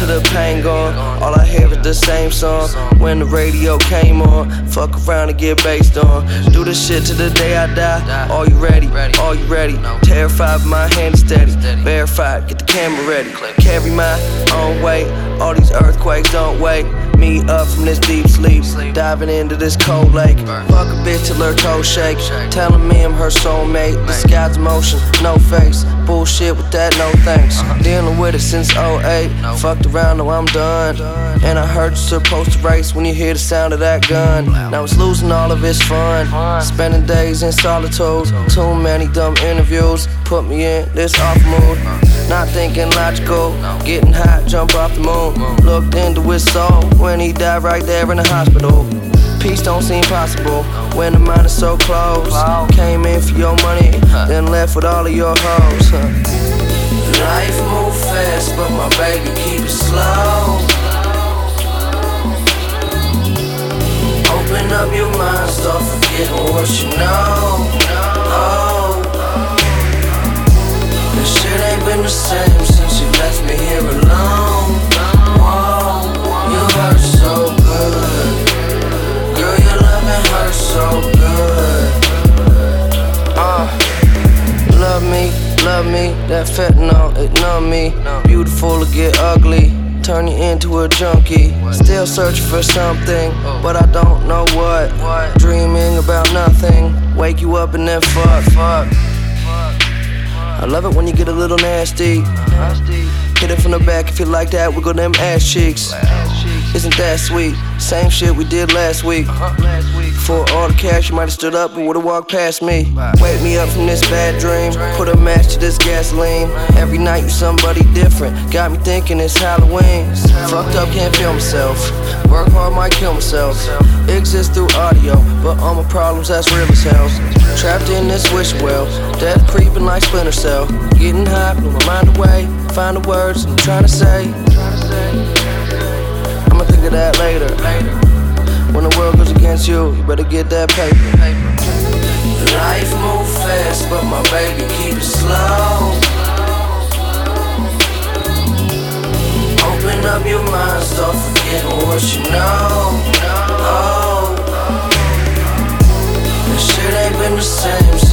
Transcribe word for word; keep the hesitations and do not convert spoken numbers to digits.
the pain gone. All I hear is the same song. When the radio came on, fuck around and get based on. Do this shit till the day I die. Are you ready? Are you ready? Terrified, but my hand is steady. Verified, get the camera ready. Carry my own weight. All these earthquakes don't wake me up from this deep sleep. Diving into this cold lake. Fuck a bitch till her toes shake. Telling me I'm her soulmate. The sky's motion, no face. Bullshit with that, no thanks. Dealing with it since oh eight. Fucked around, no I'm done. And I heard you're supposed to race when you hear the sound of that gun. Now it's losing all of its fun. Spending days in solitude. Too many dumb interviews put me in this off mood. Not thinking logical. Getting hot, jump off the moon. Looked into his soul when he died right there in the hospital. Peace don't seem possible when the mind is so close. Came in for your money, then left with all of your hoes. Life move fast, but my baby keep it slow. Open up your mind, start forgetting what you know. Oh, this shit ain't been the same since you left me here alone. Whoa, you hurt so good. Girl, your loving hurts so good. Uh, love me, love me. That fentanyl, it numb me. Beautiful to get ugly. Turn you into a junkie. Still searching for something, but I don't know what. Dreaming about nothing. Wake you up and then fuck, fuck. I love it when you get a little nasty. Hit it from the back if you like that. Wiggle them ass cheeks. Isn't that sweet? Same shit we did last week. For all the cash, you might have stood up and would've walked past me. Wake me up from this bad dream. Put a match to this gasoline. Every night you somebody different. Got me thinking it's Halloween. Fucked up, can't feel myself. Work hard, might kill myself. Exist through audio, but all my problems, that's real as hell. Trapped in this wish well. Death creeping like Splinter Cell. Getting high, blew my mind away. Find the words I'm trying to say. I'ma think of that later. When the world goes against you, you better get that paper. Life move fast, but my baby keep it slow. Open up your mind, start forgetting what you know. Oh, this shit ain't been the same